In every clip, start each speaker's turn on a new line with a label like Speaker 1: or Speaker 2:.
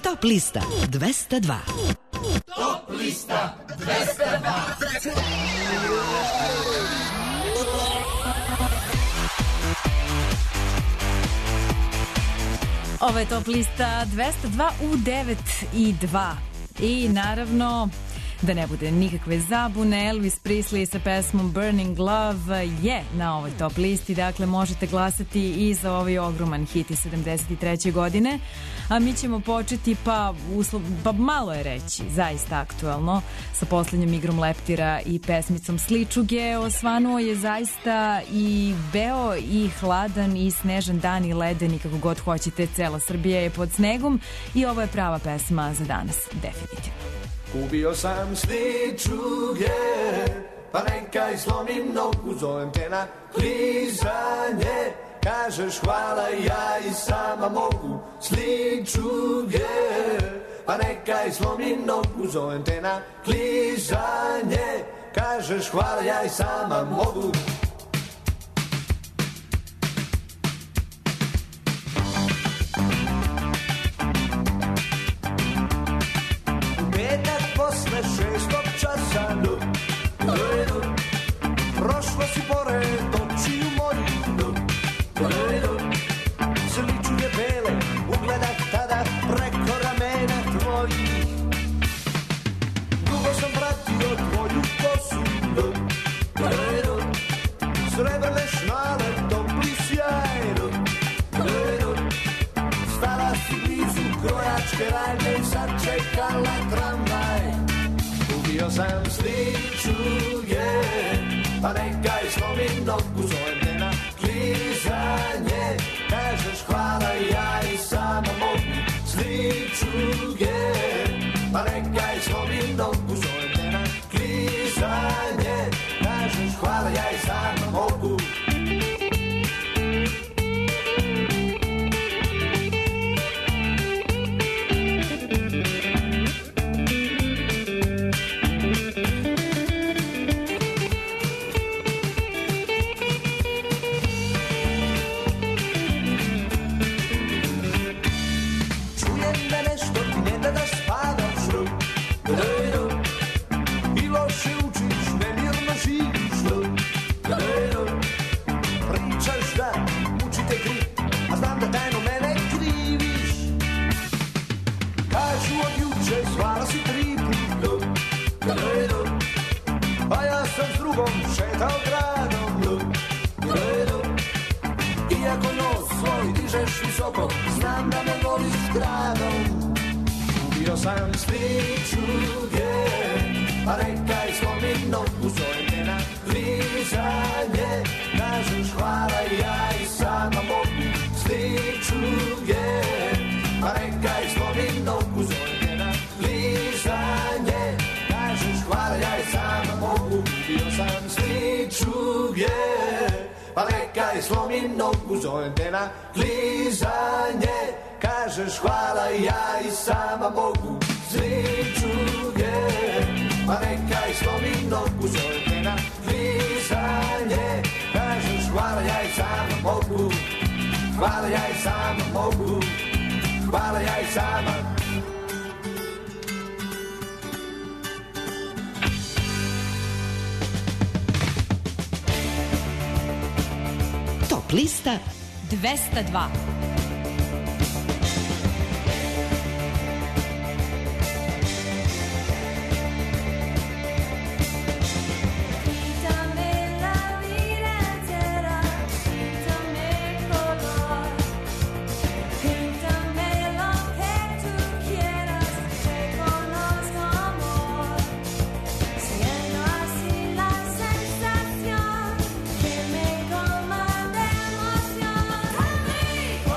Speaker 1: Top lista 202.
Speaker 2: Top lista 202.
Speaker 3: Ovo je Top lista 202 u 9:02. I naravno, da ne bude nikakve zabune, Elvis Presley sa pesmom Burning Love je na ovoj top listi, dakle možete glasati i za ovaj ogroman hit iz 73. godine, a mi ćemo početi pa malo je reći, zaista aktualno, sa poslednjom igrom leptira i pesmicom Sličuge. Osvanuo je zaista i beo i hladan i snežan dan i leden i kako god hoćete, cela Srbija je pod snegom i ovo je prava pesma za danas, definitivno.
Speaker 4: Ubio sam sličuge, pa neka slomim nogu, zovem te na klizanje. Kažeš hvala, ja i sama mogu. Sličuge, pa neka slomim nogu, zovem te na klizanje. Kažeš hvala, ja i sama mogu. Posle 6. časa prošlo si pored očiju moju, sličuge bele ugleda tada preko ramena tvojih. Dugo sam pratio tvoju kosu, srebrne šnale, topli sjaj. Stala si blizu krojačke radnje i sad čekala tramvaj. Ubio sam sličuge, pa neka slomim nogu, zovem te na klizanje. Kažeš hvala, ja i sama mogu. Sličuge, pa neka slomim nogu, zovem te na klizanje. Kažeš hvala, ja i sama mogu. Šetao gradom, iako nos svoj dižeš visoko, znam da me voliš gradom. Ubio sam sličuge, pa neka slomim nogu, zovem te na klizanje. Kažeš hvala, ja i sama mogu. Sličuge, pa neka slomim nogu, zovem te na klizanje. Kažeš hvala, ja i sama mogu. Ubio sam sličuge, pa neka slomim nogu, zovem te na klizanje. Kažeš hvala, ja i sama mogu. Sličuge, pa neka slomim nogu, zovem te na klizanje. Kažeš hvala, ja i sama mogu. Hvala, ja i sama mogu. Hvala, ja i sama.
Speaker 1: Top lista
Speaker 3: 202.
Speaker 5: Conmigo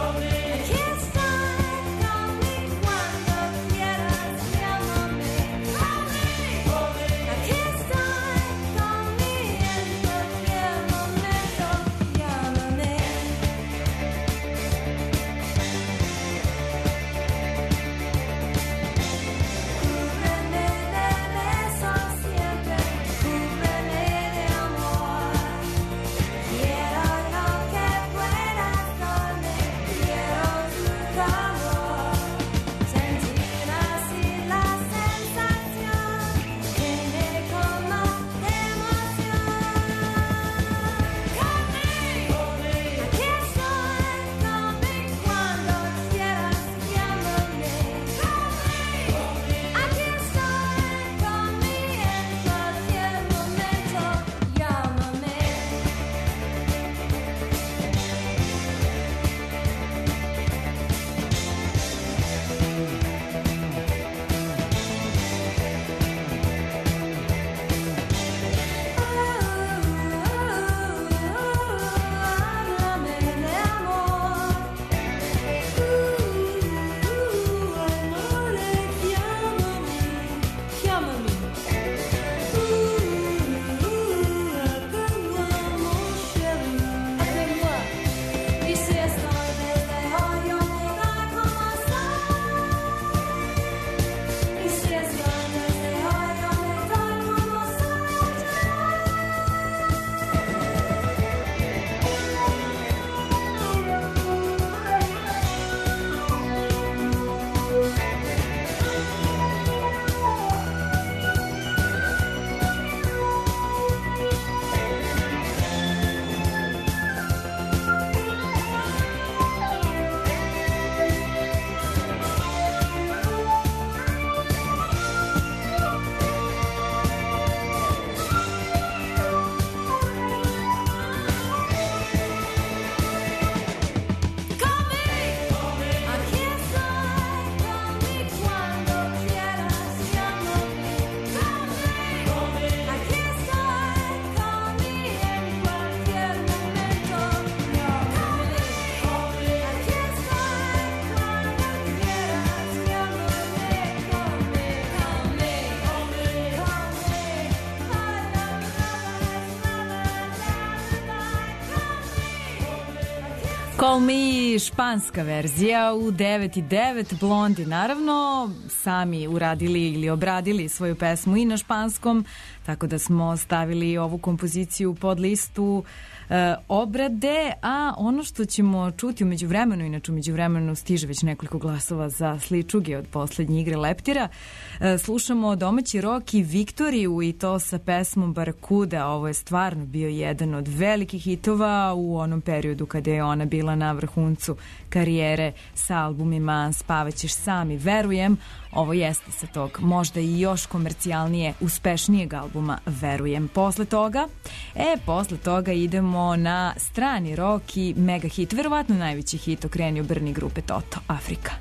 Speaker 3: Call Me, španska verzija u 9:09. Blondi naravno sami uradili ili obradili svoju pesmu i na španskom, tako da smo stavili ovu kompoziciju pod listu obrade, a ono što ćemo čuti umeđu vremenu, inače umeđu vremenu stiže već nekoliko glasova za Sličuge od poslednje igre Leptira, slušamo domaći rok i Viktoriju i to sa pesmom Barakuda. Ovo je stvarno bio jedan od velikih hitova u onom periodu kada je ona bila na vrhuncu karijere sa albumima Spavaćeš sam i Verujem. Ovo jeste sa tog možda i još komercijalnije, uspešnijeg albuma Verujem. Posle toga idemo na strani rok i mega hit, verovatno najveći hit Okreni obrni grupe Toto, Afrika.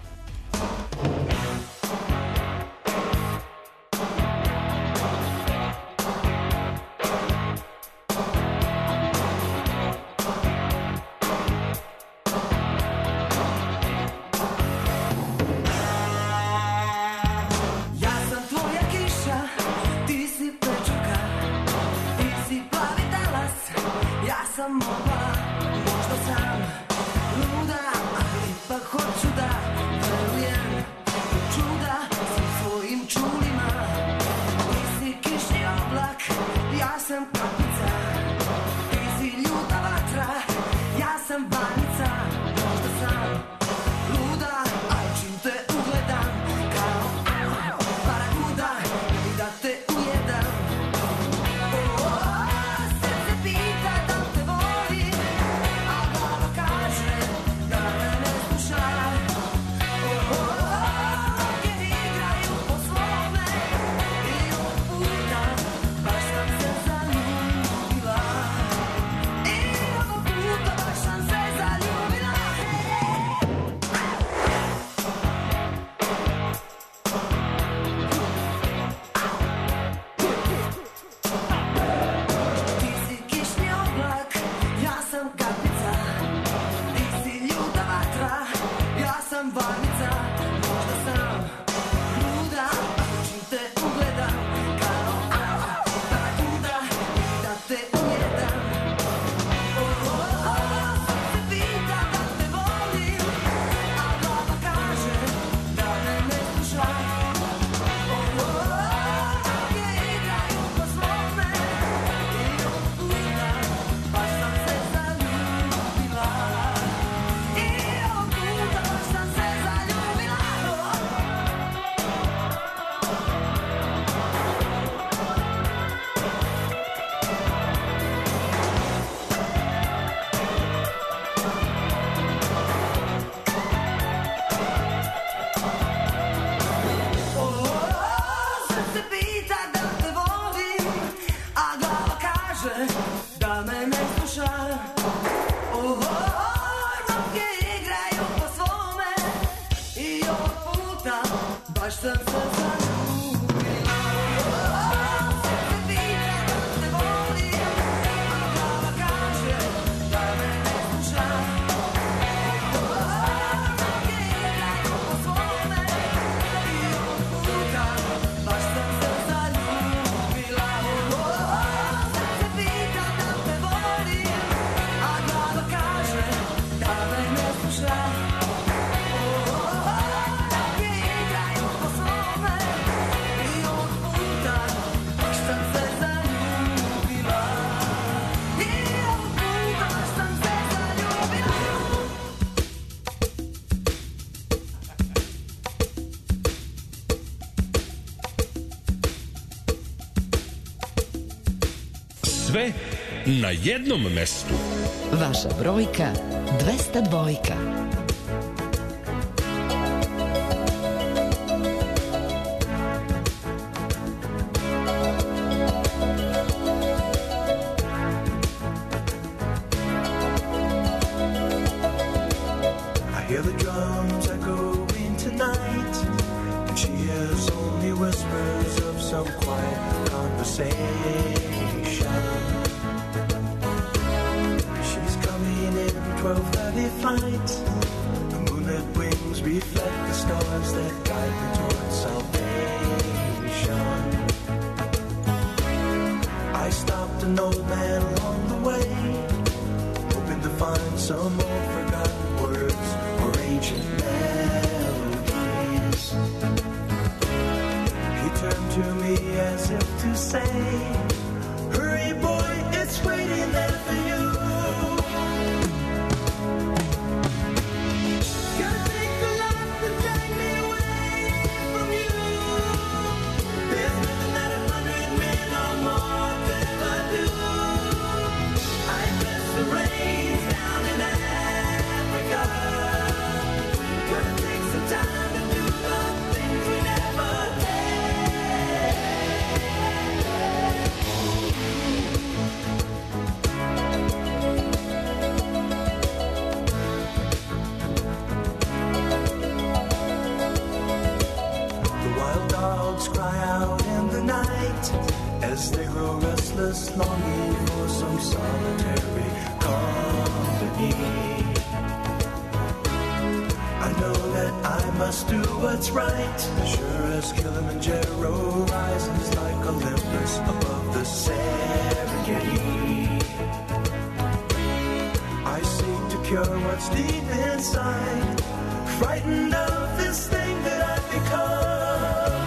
Speaker 5: Sve na jednom mestu.
Speaker 1: Vaša brojka 202.
Speaker 4: An old man along the way, hoping to find some old forgotten say, hurry boy, it's waiting there for you. Gotta take a lot to drag me away from you. There's nothing that 100 men or more could ever do. I bless the rains down in Africa. Gonna take some time to do the things we never did. The wild dogs cry out in the night as they grow restless, longing for some solitary company. I know that I must do what's right, as sure as Kilimanjaro rises like Olympus above the Serengeti. I seek to cure what's deep inside, frightened of this thing that I've become.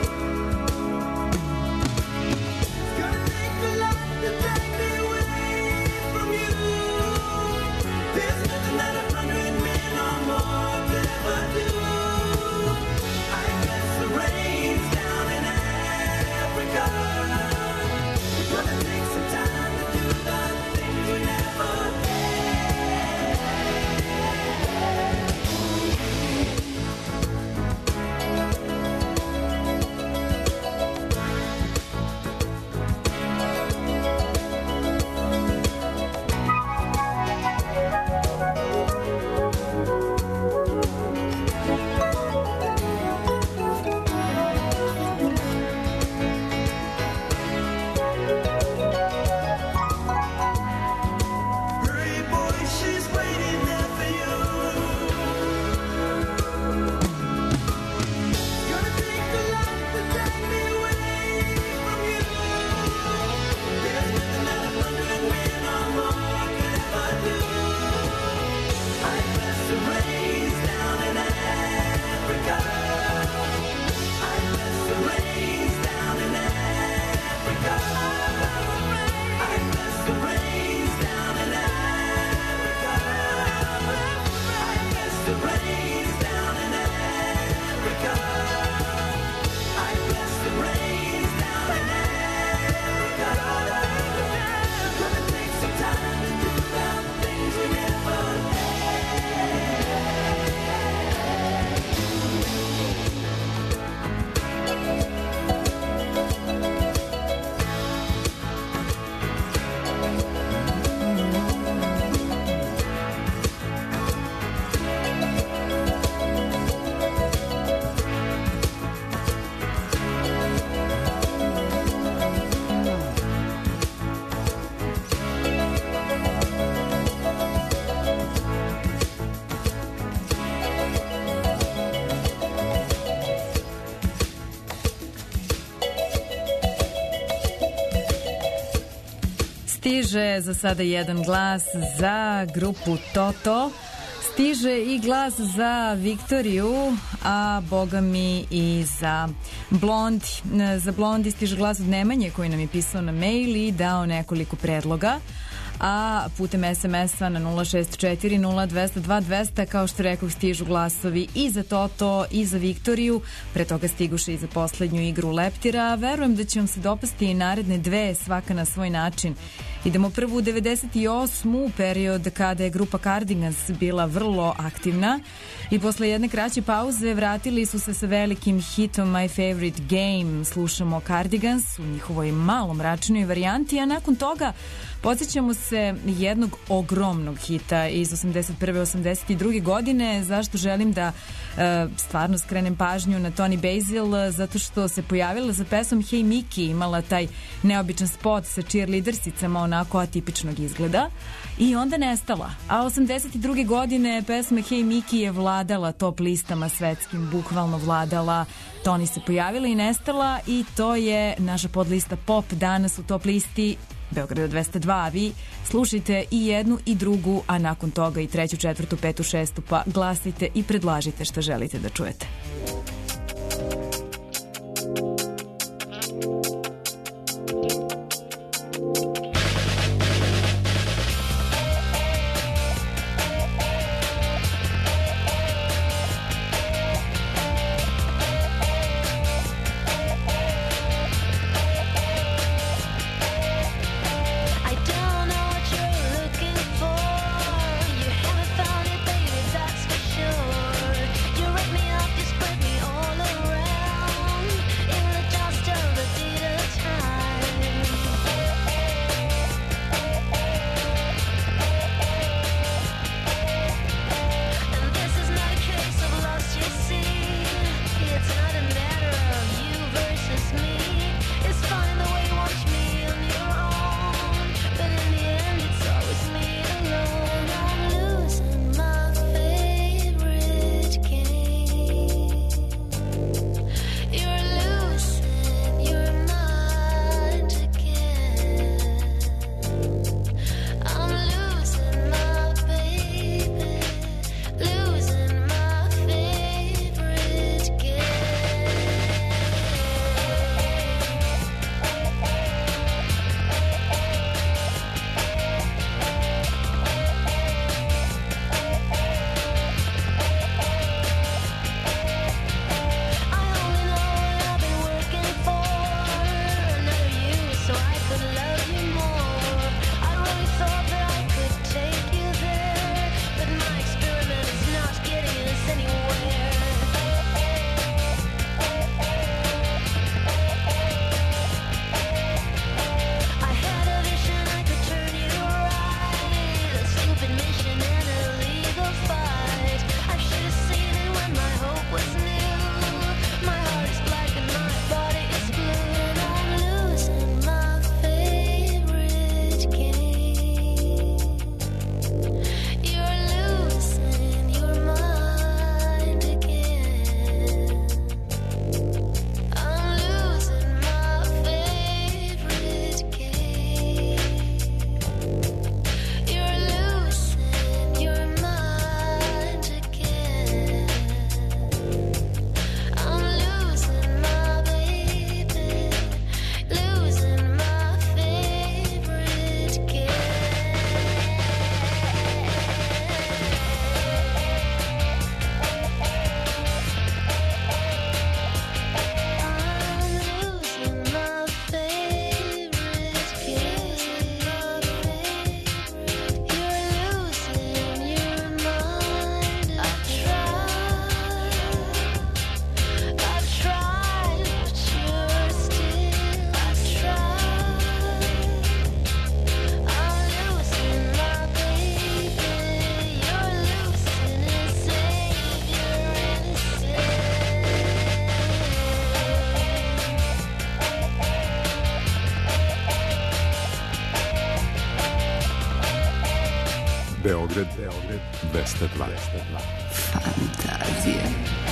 Speaker 4: It's gonna take a lot to take me away from you. There's nothing that 100 men or more could ever do. I bless the rains down in Africa. It's gonna take some time to do the things we never did. Hurry boy, she's waiting there for you. Gonna take a lot to drag me away from you. There's nothing that 100 men or more could ever do. I bless the rains down in Africa. I bless the rains down in Africa. I bless the rains down in Africa. I bless the rains down in Africa. I bless the rains down in Africa. Gonna take some time to do the things we never
Speaker 3: Stiže za sada jedan glas za grupu Toto. Stiže i glas za Viktoriju, a boga mi i za Blondi. Za Blondi stiže glas od Nemanje koji nam je pisao na mail i dao nekoliko predloga. A putem SMS-a na 064-0202-200, kao što rekao, stižu glasovi i za Toto i za Viktoriju. Pre toga stiguše i za poslednju igru Leptira. Verujem da će vam se dopasti i naredne dve, svaka na svoj način. Idemo prvu u 98. period kada je grupa Cardigans bila vrlo aktivna i posle jedne kraće pauze vratili su se sa velikim hitom My Favorite Game. Slušamo Cardigans u njihovoj malo mračnoj varijanti, a nakon toga podsjećamo se jednog ogromnog hita iz 81. 82. godine. Zašto želim da stvarno skrenem pažnju na Toni Basil? Zato što se pojavila za pesmom Hey Mickey, imala taj neobičan spot sa cheerleadersicama onako atipičnog izgleda i onda nestala. A 82. godine pesma Hey Mickey je vladala top listama svetskim, bukvalno vladala. Toni se pojavila i nestala i to je naša podlista pop danas u top listi Beograda 202, a vi slušajte i jednu i drugu, a nakon toga i treću, četvrtu, petu, šestu, pa glasite i predlažite što želite da čujete.
Speaker 6: Beograd 202.
Speaker 1: Fantazija.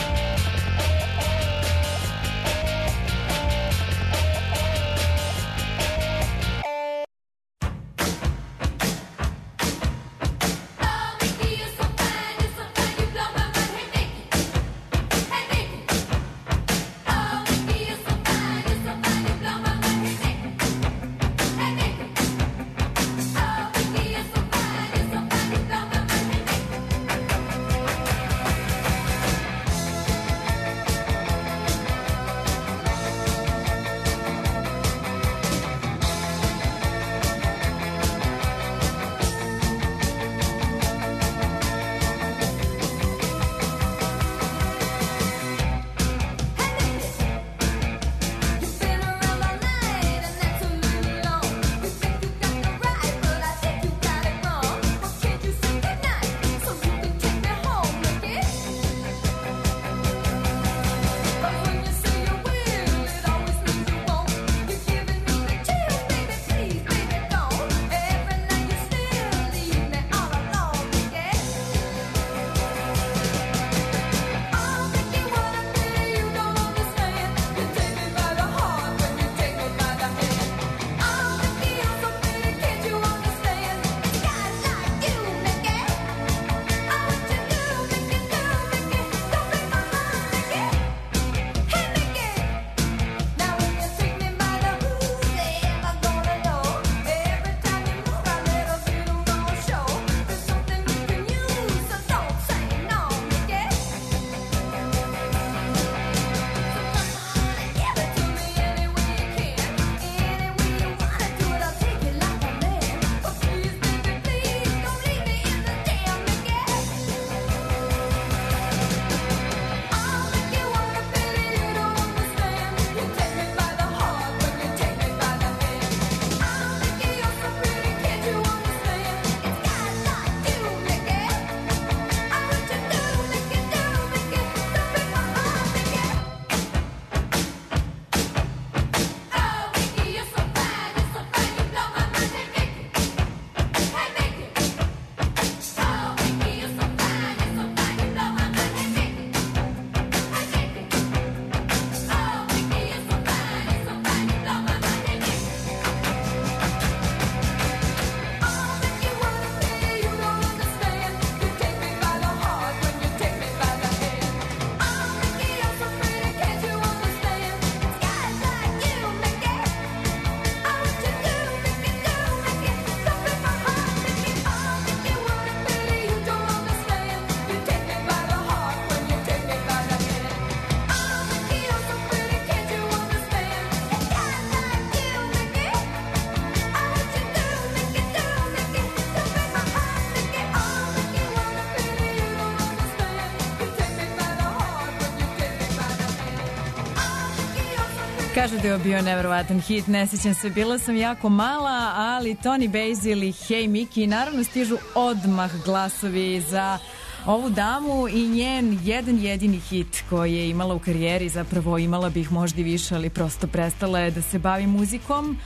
Speaker 3: Kažu da je bio neverovatan hit, ne sjećam se, bila sam jako mala, ali Tony Basil i Hey Mickey, naravno stižu odmah glasovi za ovu damu i njen jedan jedini hit koji je imala u karijeri, zapravo imala bih možda i više, ali prosto prestala je da se bavi muzikom.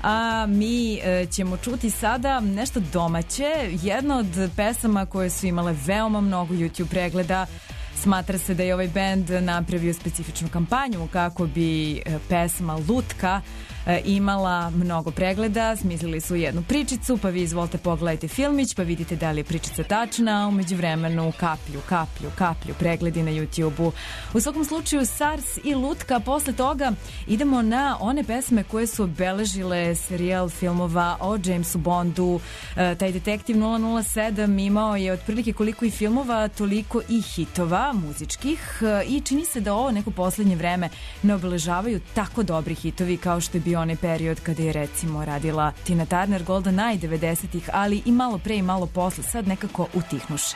Speaker 3: A mi ćemo čuti sada nešto domaće, jedna od pesama koje su imale veoma mnogo YouTube pregleda. Smatra se da je ovaj bend napravio specifičnu kampanju kako bi pesma Lutka imala mnogo pregleda. Smislili su jednu pričicu, pa vi izvolite pogledajte filmić, pa vidite da li je pričica tačna, a umeđu vremenu kaplju pregledi na YouTube-u. U svakom slučaju Sars i Lutka. Posle toga idemo na one pesme koje su obeležile serijal filmova o Jamesu Bondu. Taj detektiv 007 imao je otprilike koliko i filmova, toliko i hitova muzičkih i čini se da ovo neko poslednje vreme ne obeležavaju tako dobri hitovi kao što je bio onaj period kada je recimo radila Tina Turner, Golden Eye 90-ih, ali i malo pre i malo posle, sad nekako utihnuše.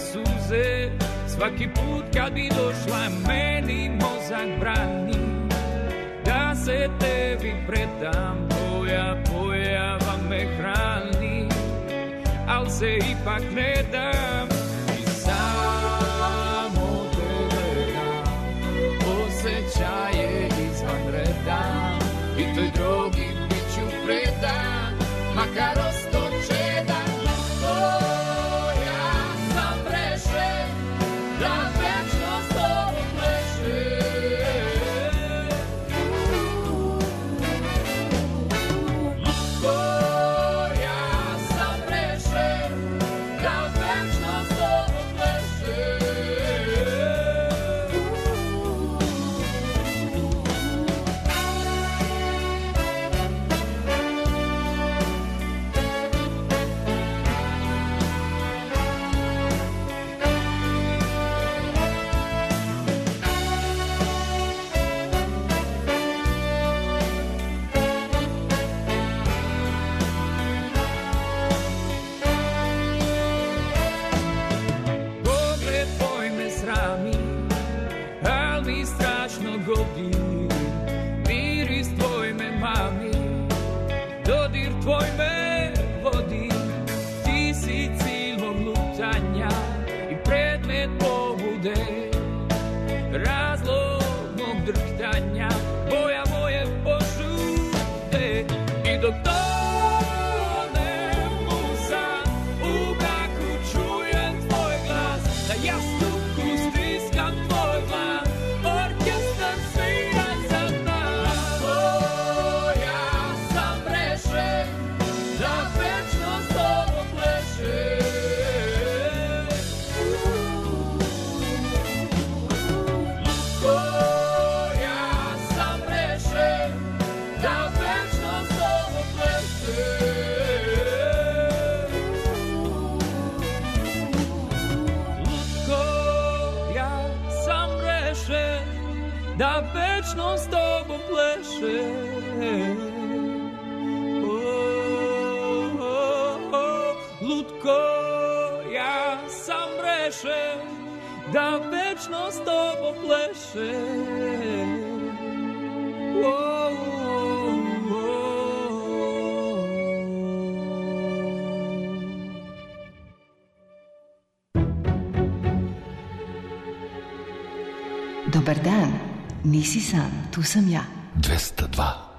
Speaker 7: suze. Svaki put kad bi došla meni mozak brani da se tebi predam, tvoja pojava me hrani, al se ipak ne dam i samo te gledam. Osjećaj je izvanredan i toj drogi bit ću predan, makar ostočedan. Ja sam prešen da večno s tobom plešem. Ja sam prešen da večno s tobom plešem. Pogled tvoj me srami, al mi strašno godi. Miris tvoj me mami, dodir tvoj me vodi. Ti si cilj mog lutanja i predmet pobude, razlog mog drhtanja, boja moje požude. I dok tonem u san, u mraku čujem tvoj glas, na jastuku stiskam tvoj dlan, orkestar svira za nas. Ja sam prešen da večno s tobom plešem. Ja sam prešen da večno s tobom plešem. Lutko, ja sam rešen da večno s tobom plešem. Lutko, ja sam rešen da večno s tobom plešem.
Speaker 1: Dobar dan, nisi sam, tu sam ja.
Speaker 6: 202.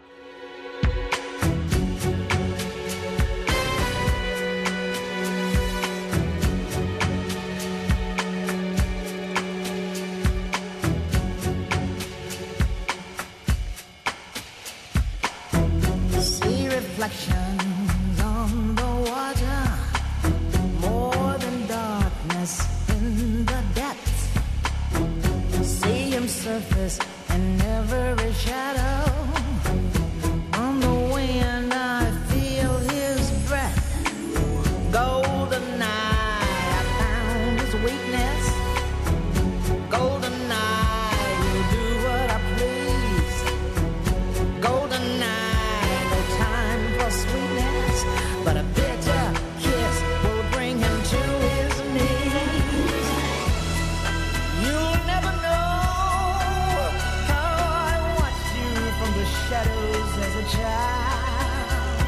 Speaker 8: See reflections on the water, more than darkness in the depths. See him surface in every shadow. On the wind I feel his breath. Golden eye, I found his weakness. Golden eye, he'll do what I please. Golden eye, no time for sweetness, but a bitter kiss will bring him to his knees. You'll never know how I watched you from the shadows as a child.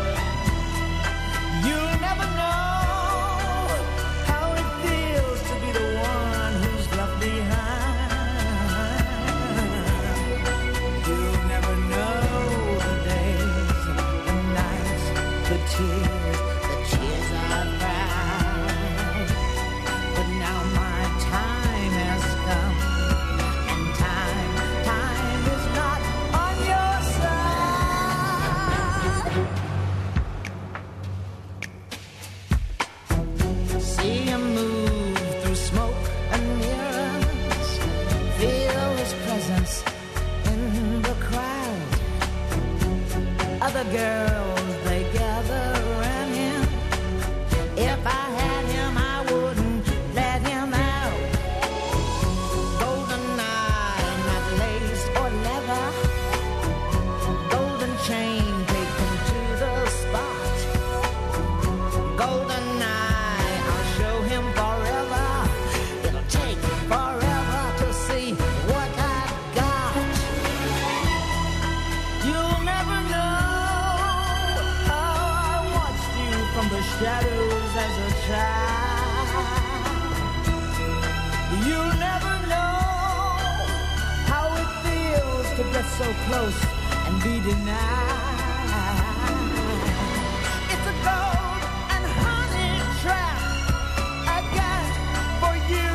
Speaker 8: You'll never know how it feels to be the one who's left behind. You'll never know the days, the nights, the tears I've cried. But now my time has come, and time is not on your side. See him move through smoke and mirrors, feel his presence in the crowd. Other girls, they gather around him. If I had him, I wouldn't let him out. Golden eye, not lace or leather. Golden chain, take him to the spot. Golden eye, I'll show him forever. shadows as a child. You'll never know how it feels to get so close and be denied. It's a gold and honey trap I got for you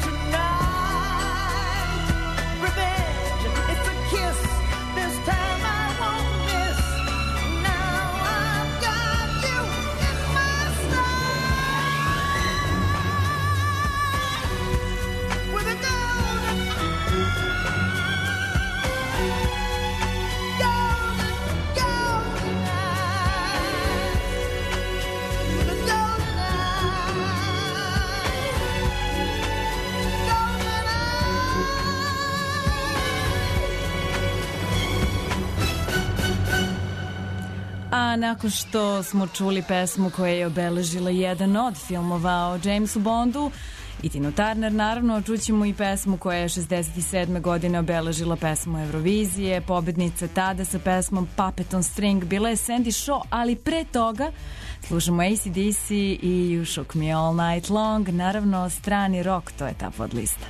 Speaker 8: tonight. Revenge, it's a kiss. This time I won't miss. Now I've got you in my sight. With a golden
Speaker 3: A nakon što smo čuli pesmu koja je obeležila jedan od filmova o Jamesu Bondu i Tinu Turner, naravno čućemo i pesmu koja je 67. godine obeležila pesmu Eurovizije. Pobednica tada sa pesmom Puppet on String bila je Sandy Shaw, ali pre toga slušamo AC/DC i You Shook Me All Night Long. Naravno strani rock, to je ta podlista.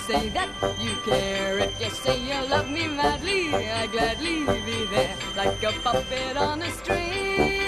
Speaker 9: say that you care. If you say you love me madly, I gladly be there like a puppet on a string.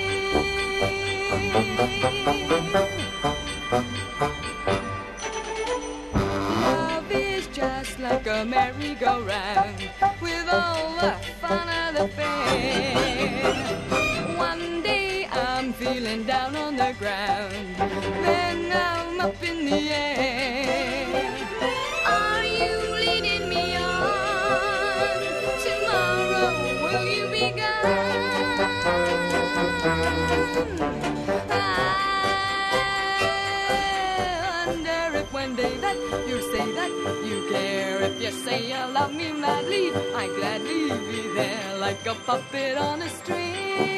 Speaker 9: Love is just like a merry-go-round with all the fun of the fair. One day I'm feeling down on the ground, then I'm up in the air. Are you leading me on? Tomorrow will you be gone? I wonder if one day that you say that you care. If you say you love me madly, I gladly be there like a puppet on a string.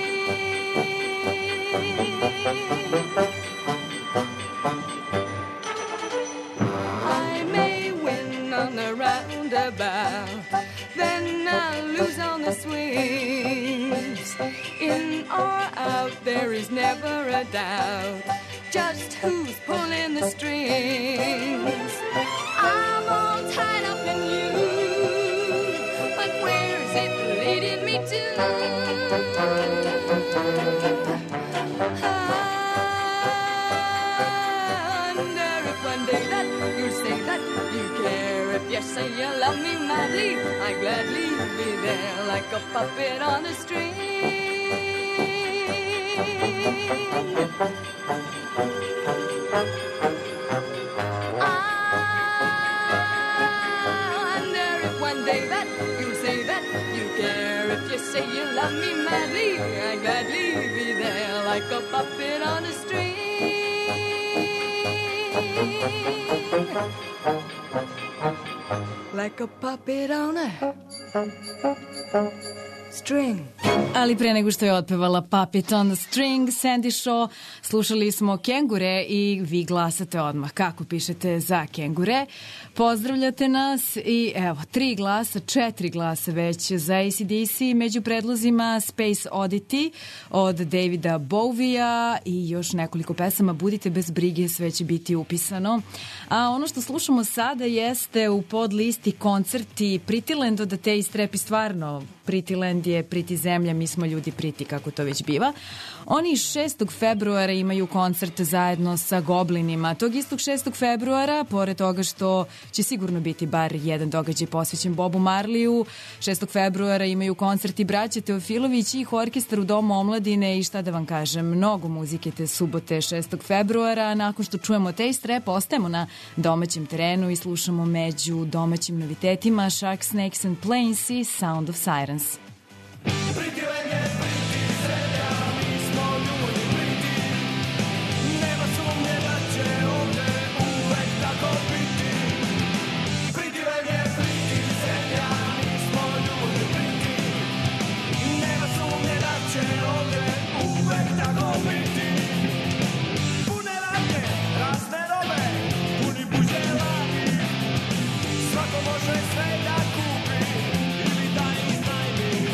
Speaker 9: I may win on the roundabout, then I'll lose on the swings. In or out, there is never a doubt just who's pulling the strings. I'm all tied up in you, but where's it leading me to? I wonder if one day that you say that you care. If you say you love me madly, I gladly be there like a puppet on a string. I wonder if one day that you say that you care. If you say you love me madly, I gladly be there like a puppet on a string. Like a puppet on a string.
Speaker 3: Ali pre nego što je otpevala Puppet on the String, Sandy Shaw, slušali smo Kengure i vi glasate odmah. Kako pišete za Kengure? Pozdravljate nas i evo, 3 glasa, 4 glasa već za AC/DC, među predlozima Space Oddity od Davida Bowieja i još nekoliko pesama. Budite bez brige, sve će biti upisano. A ono što slušamo sada jeste u podlisti koncerti Prettyland od Te Istrepi. Stvarno, Prettyland je priti zemlja, mi smo ljudi priti, kako to već biva. Oni 6. februara imaju koncert zajedno sa Goblinima. Tog istog 6. februara, pored toga što će sigurno biti bar jedan događaj posvećen Bobu Marleyu, 6. februara imaju koncert i braće Teofilović i orkestar u Domu omladine i šta da vam kažem, mnogo muzike te subote 6. februara. Nakon što čujemo Taste Rap, ostajemo na domaćem terenu i slušamo među domaćim novitetima Shark Snakes and Plains i Sound of Sirens.
Speaker 4: Svako može sve da kupi ili da iznajmi.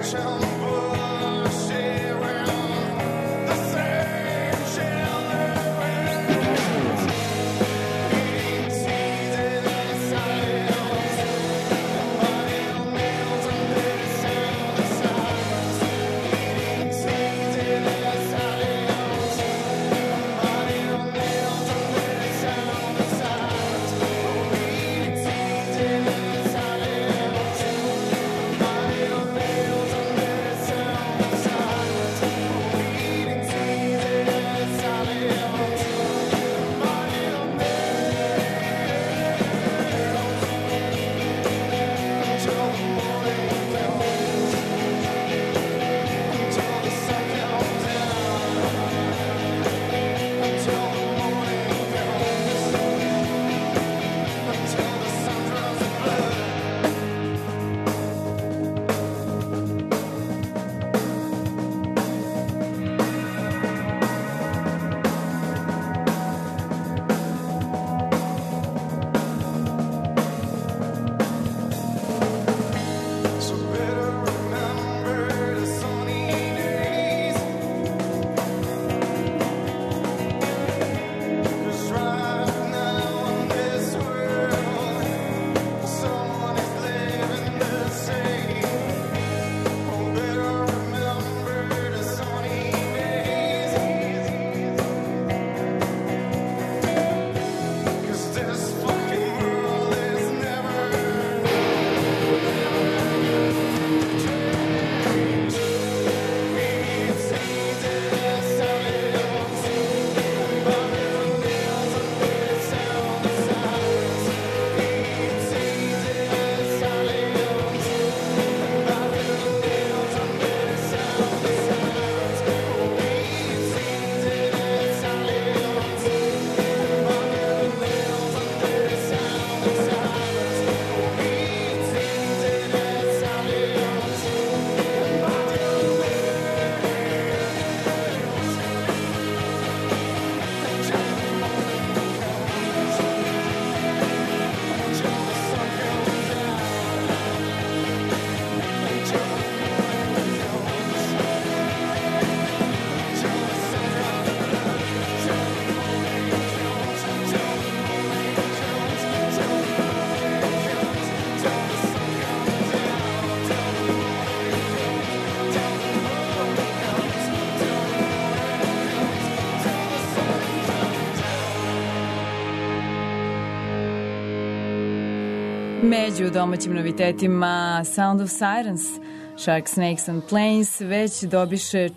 Speaker 3: Među domaćim novitetima Sound of Sirens, Shark Snakes and Planes već dobiše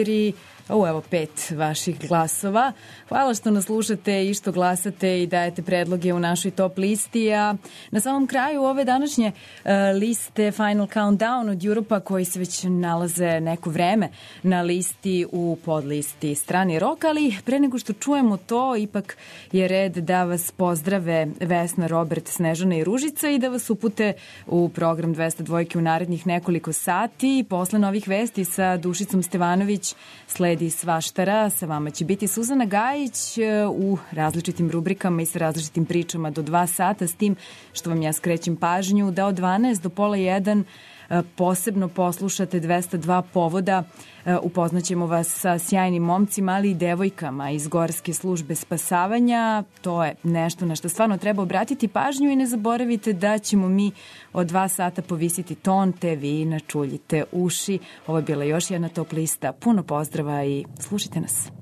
Speaker 3: 5 vaših glasova. Hvala što nas slušate i što glasate i dajete predloge u našoj top listi. A na samom kraju ove današnje liste Final Countdown od Europa, koji se već nalaze neko vreme na listi u podlisti Strani rock, ali pre nego što čujemo to, ipak je red da vas pozdrave Vesna, Robert, Snežana i Ružica i da vas upute u program 202 u narednih nekoliko sati. Posle novih vesti sa Dušicom Stevanović sledi Svaštara, sa vama će biti Suzana Gajić u različitim rubrikama i sa različitim pričama do 2 sata, s tim što vam ja skrećem pažnju da od 12 do pola 1 posebno poslušate 202 povoda. Upoznaćemo vas sa sjajnim momcima, ali i devojkama iz Gorske službe spasavanja. To je nešto na što stvarno treba obratiti pažnju i ne zaboravite da ćemo mi od 2 sata povisiti ton, te vi načuljite uši. Ovo je bila još jedna top lista. Puno pozdrava i slušajte nas.